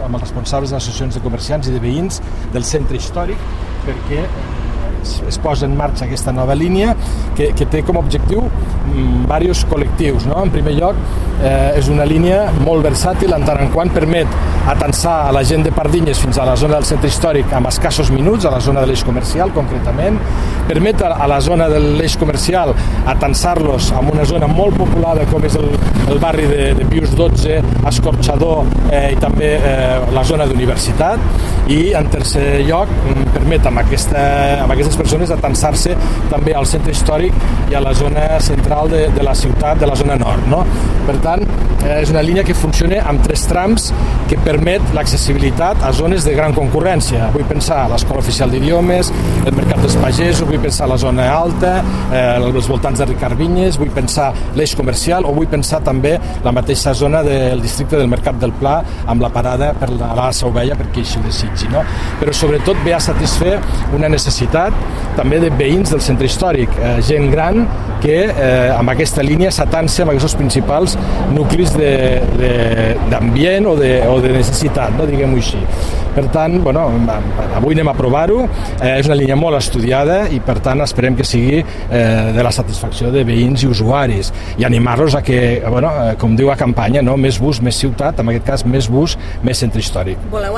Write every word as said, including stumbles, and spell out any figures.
amb els responsables de les associacions de comerciants i de veïns del centre històric perquè es posa en marxa aquesta nova línia que, que té com a objectiu mm, diversos col·lectius. No? En primer lloc, eh, és una línia molt versàtil en tant en quant permet atansar a la gent de Pardinyes fins a la zona del centre històric amb escassos minuts, a la zona de l'eix comercial concretament, permet a, a la zona de l'eix comercial atansar-los en una zona molt populada com és el, el barri de, de Pius dotze, Escorxador eh, i també eh, la zona d'Universitat, i en tercer lloc permet amb, aquesta, amb aquestes persones atansar-se també al centre històric i a la zona central de, de la ciutat, de la zona nord. No? Per tant, eh, és una línia que funciona amb tres trams que permet l'accessibilitat a zones de gran concurrència. Vull pensar a l'Escola Oficial d'Idiomes, el Mercat dels Pagesos, vull pensar a la zona alta, eh, els voltants de Ricard Vinyes, vull pensar l'eix comercial o vull pensar també la mateixa zona del districte del Mercat del Pla amb la parada per la, la Sa Ovella perquè així ho desitgi. No? Però sobretot ve a satisfer una necessitat també de veïns del centre històric, eh, gent gran que eh, amb aquesta línia s'atansa amb aquests principals nuclis d'ambient o, de, o de necessitat, no? Diguem-ho així. Per tant, bueno, avui anem a provar-ho, eh, és una línia molt estudiada i per tant esperem que sigui eh, de la satisfacció de veïns i usuaris i animar-los a que, bueno, com diu a campanya, no? Més bus, més ciutat, en aquest cas més bus, més centre històric. Voleu